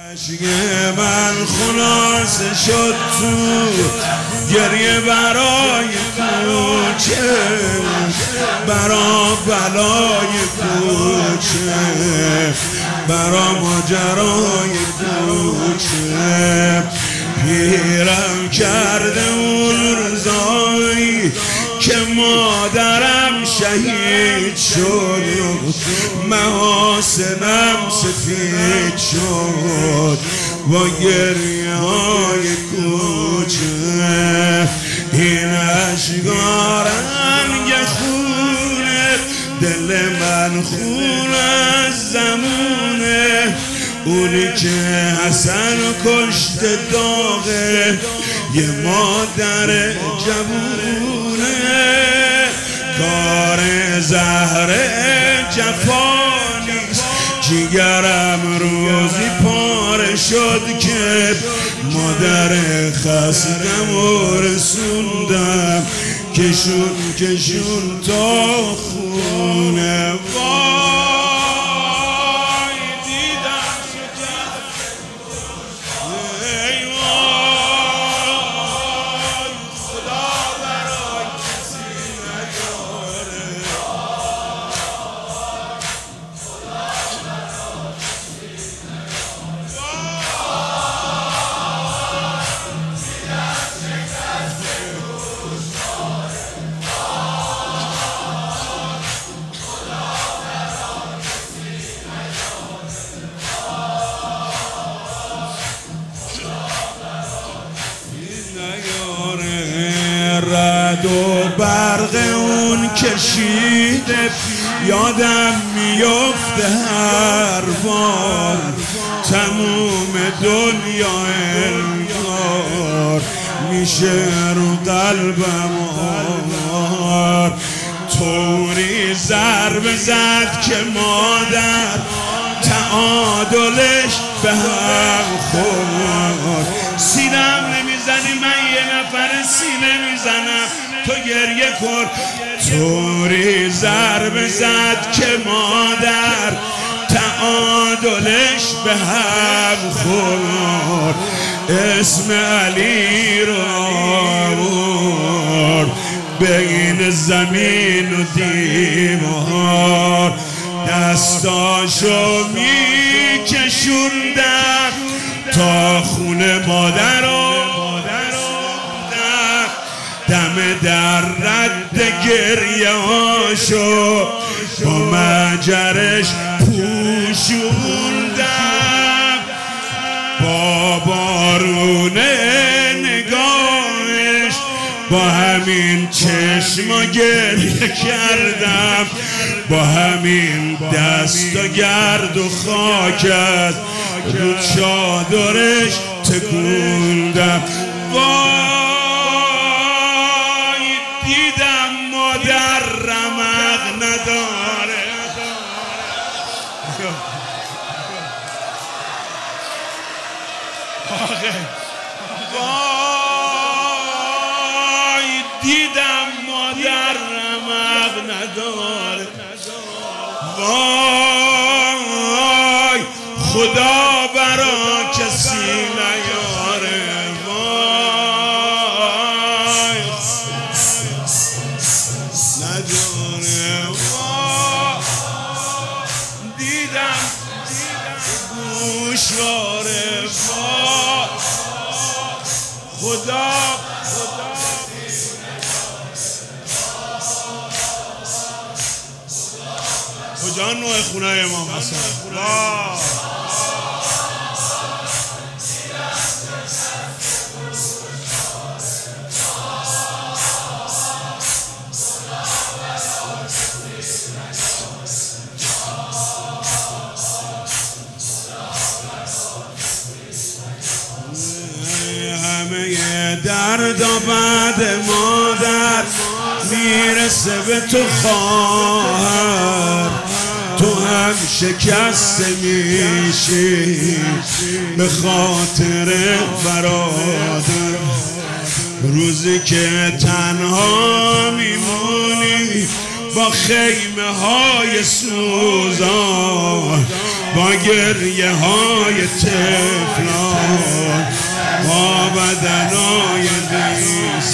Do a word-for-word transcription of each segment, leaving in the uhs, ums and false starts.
عشق من خلاصه شد تو گریه برای کوچه، برا بلای کوچه، برا ماجرای کوچه. پیرم کرده اون روزایی که مادرم شهید شد، محاسنم سفید شد با گریه های کوچه. این اشکا رنگ خونه دل من خون از زمونه، اونی که حسن کشت داغه یه مادر جوونه. کار زهر جفا نیست، جیگرم روزی پاره شد که مادر خستم و رسوندم کشون کشون تا خونه. رد و برق اون کشیده یادم میفته هر بار، تموم دنیا انگار میشه رو قلبم آر. طوری ضربه زد که مادر تعادلش به هم خورد. سینم نمیزنی من یه نفر سینه میزنم تو گریه کن. طوری ضربه زد که مادر تعادلش به هم خورد. اسم علی رو آورد بین زمین و دیوار، دستاشو میکشوندم تا خونه مادر رو دم در رد گریه هاشو با مجرش پوشوندم. با بارون نگاهش با همین چشما گریه کردم، با همین دست و گرد و خاکت رو چادرش تکوندم. وای دیدم مادر رمق نداره، وای دیدم مادر رمق نداره. وای خدا برا کسی نیاره. وای نداره. وای دیدم گوشواره. وای خدا کجا نوع خونه امام حسن؟ همه درد و بعد مادر میرسه به تو خواهر، تو هم شکست میشی به خاطر برادر. روزی که تنها میمونی با خیمه های سوزان، با گریه های افلاک با بدنای دیس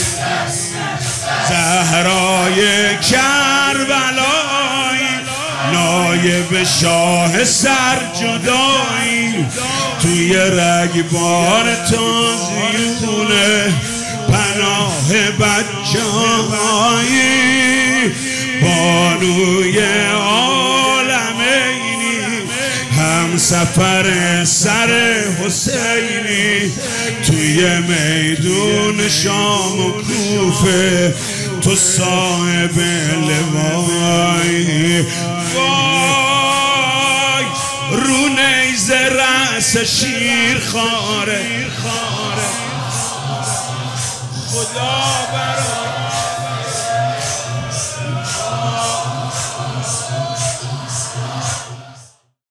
زهرای کربلایی نایب شاه سر جدایی توی رگبار تازیونه پناه بچه‌هایی بانوی عالمینی هم سفر سر حسینی توی میدون شام و کوفه تو صاحب لوایی وای رو نیزه رأس شیر خاره خدا برای